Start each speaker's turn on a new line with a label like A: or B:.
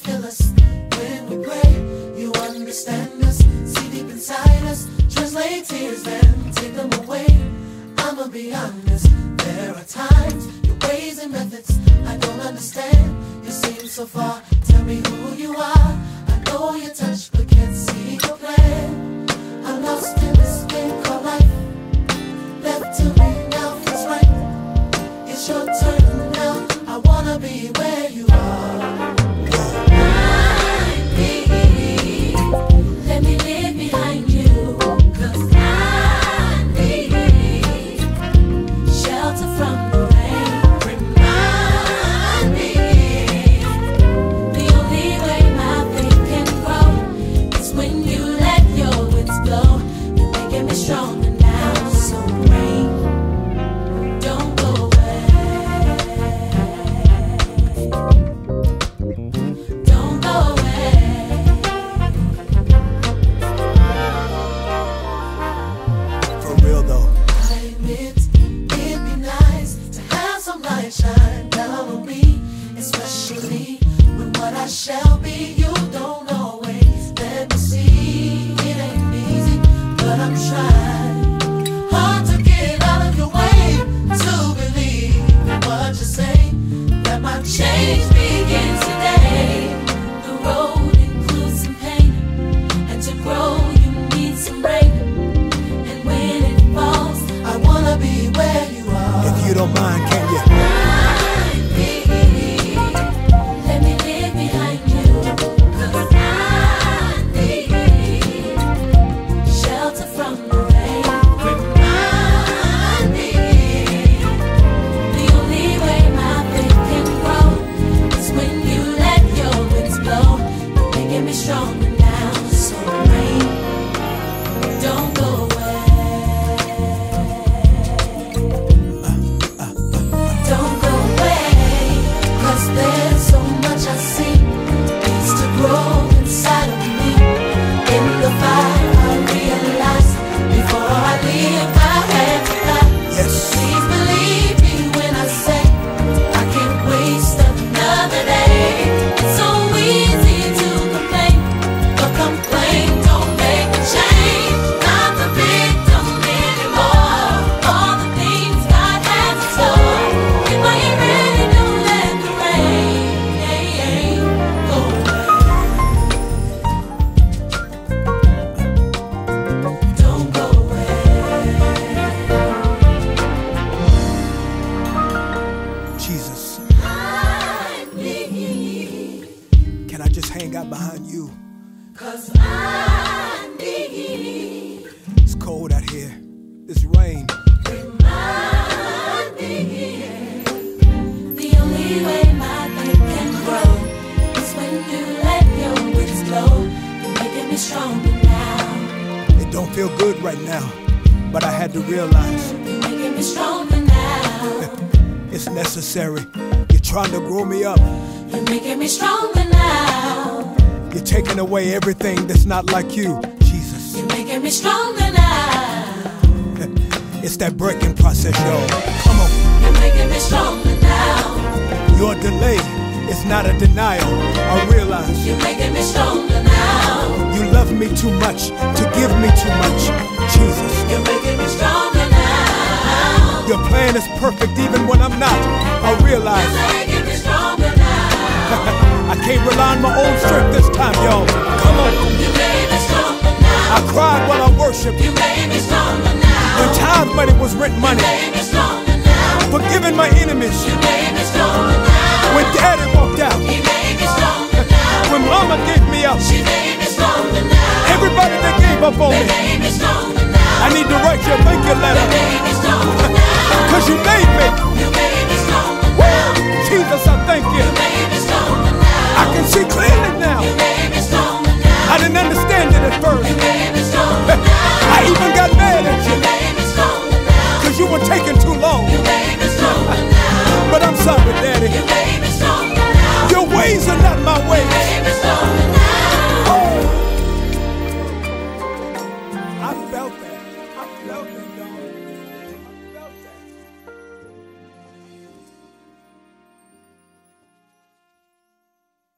A: feel us when we pray. You understand us, see deep inside us, translate tears then take them away. I'ma be honest, there are times your ways and methods I don't understand. You seem so far, tell me who you are. I know your touch but can't see your plan. I'm lost in this game called life. Left to me now feels right. It's your turn now, I wanna be where you are. Let me live behind you, 'cause I need shelter from the rain. Remind me, the only way my faith can grow is when you let your winds blow. You're making me stronger now, so rain, don't go away. Don't go away.
B: For real though.
A: I admit it'd be nice to have some light shine down on me, especially when what I shall be you don't always let me see. It ain't easy, but I'm trying hard to get out of your way, to believe what you say, that my change begins today. The road includes some pain, and to grow you need some rain. And when it falls, I wanna be where you are.
B: If you don't mind, can you?
A: Let me live behind you, 'cause I need shelter from the rain. Remind me, the only way my faith can grow is when you let your winds blow. You're making me stronger now, so rain, don't go away. Don't go away, 'cause there's so much I see needs to grow inside of me. In the fire I realize before I leave my hand to God.
B: Yes.
A: Please believe me when I say I can't waste another day. It's so easy to complain, but complain don't make a change. Not the victim anymore. All the things God has in store. If I ain't ready, don't let the rain go away. Don't go away.
B: Jesus,
A: I need,
B: can I just hang out behind you?
A: 'cause I need.
B: It's cold out here. It's rain.
A: Remind me, the only way my faith can grow is when you let your winds blow. You're making me stronger now.
B: It don't feel good right now, but I had to realize
A: You're making me stronger now.
B: it's necessary. You're trying to grow me up.
A: You're making me stronger now.
B: You're taking away everything that's not like you, Jesus.
A: You're making me stronger now.
B: It's that breaking process, y'all. Come on.
A: You're making me stronger now.
B: Your delay is not a denial. I realize
A: You're making me stronger now.
B: you love me too much to give me too much, Jesus.
A: You're making me stronger now.
B: Your plan is perfect even when I'm not. I realize
A: You're making me stronger now.
B: I can't rely on my own strength this time, y'all. Come on.
A: You made me stronger now.
B: I cried while I worshiped.
A: You made me stronger now.
B: When tithe money was rent money.
A: You made me stronger now.
B: Forgiving my enemies.
A: You made me stronger now.
B: When daddy walked out.
A: He made me stronger now.
B: When mama gave me up.
A: She made me stronger now.
B: Everybody that gave up on
A: They
B: me.
A: made me stronger now.
B: I need to write you a thank you
A: You
B: letter.
A: made me stronger now.
B: 'Cause you made me.
A: You made me stronger
B: Woo!
A: now.
B: Jesus, I thank you.
A: You made me stronger now.
B: I can see clearly now.
A: You made me stronger now.
B: I didn't understand it at first.
A: You made me stronger now.
B: I even got mad at
A: You
B: you.
A: made me stronger now.
B: 'Cause you were taking too long.
A: You made me stronger now.
B: But I'm sorry, Daddy.
A: You made me stronger now.
B: Your ways are not my
A: You
B: ways.
A: made me stronger now.
B: Oh. I felt that. I felt it, dog.